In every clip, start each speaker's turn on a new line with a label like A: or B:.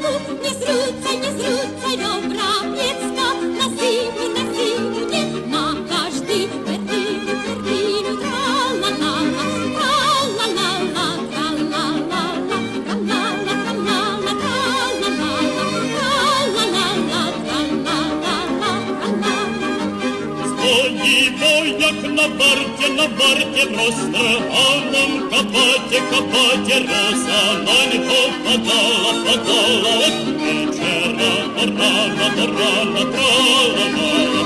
A: nie zrzucaj, dobra piecka, na silu, nie ma każdy perlinu, tra la la la, tra la la la, tra la la la, tra la la, tra la la, tra la la la, tra la la la, tra la la la, tra la la.
B: Stoi voiac na barce noastră, alum capate rosa, mani ho padala, pe ceră, tornala, tra-la-la, tra-la-la-la,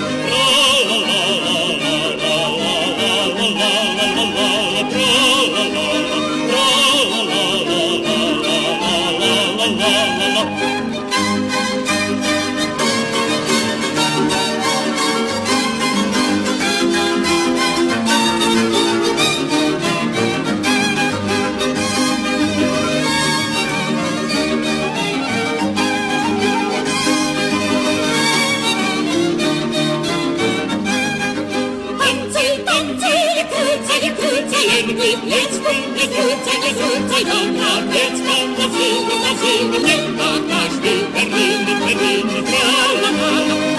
B: tra-la-la-la-la-la-la-la-la-la, tra-la-la-la-la-la-la-la-la-la-la-la-la.
A: Nie zrzucaj, dobra piecka, na silu, nie ma każdy perliny, tra la la la.